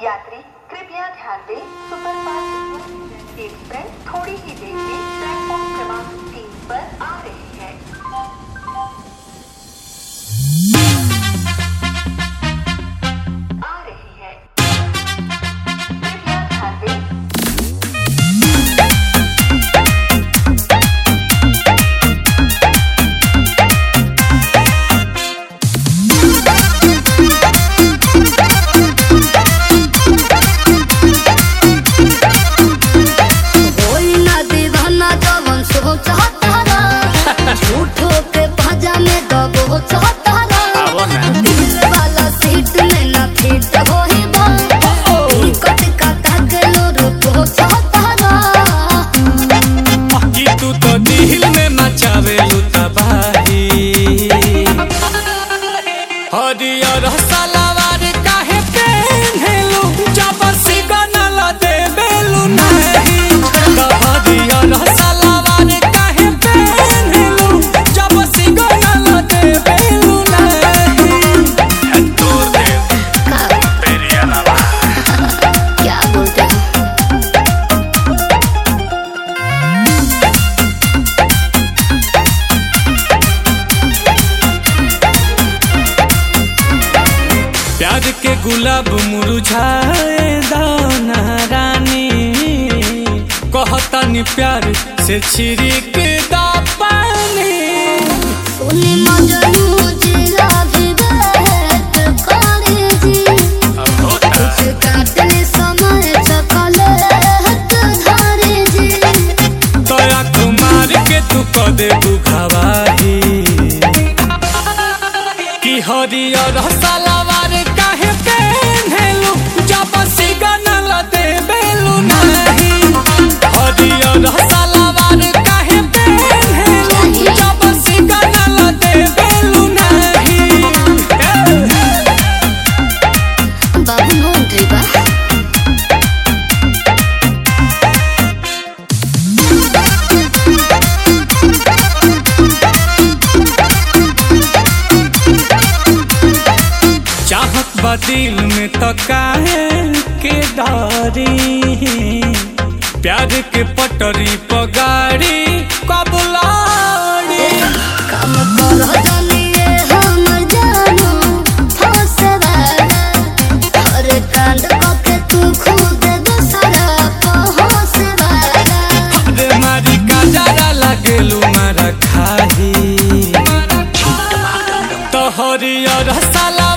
यात्री कृपया ध्यान दें, सुपरफास्ट एक्सप्रेस थोड़ी ही देर में प्लेटफॉर्म क्रमांक 3 पर आ रही है। कृपया ध्यान दें। हरियर सलवार काहे पहनलू जब सिग्नल देबेलू नहीं। हरियर सलवार काहे पहनलू जब सिग्नल देबेलू नहीं। तोड़ दे तेरी अलावा क्या बोलते हो? प्यार के गुलाब मुरझाए दाना रानी, कहतानी प्यार से छिड़क दा पानी। सुनी मजनू जिला भी बैठ करे जी, कुछ काटने समय चॉकलेट धरे जी। तोरा कुमार के तू क दे बुघावाही कि हरियर सलवार काहे पहनलू जब सिग्नल देबेलू नहीं। हरियर सलवार काहे पहनलू जब सिग्नल देबेलू नहीं। बाबू नोंट्री बा चाहत बा दिल में तो काहे के डारी, प्यार के पटरी पर गाड़ी कब लाड़ी। काम कर जनिए हमर जानू फसवाला, हर कांड के तू खुद दूसरा पहुंचवाला। अरे मारी का जरा लागेलू मारा खाही तो हरियर सला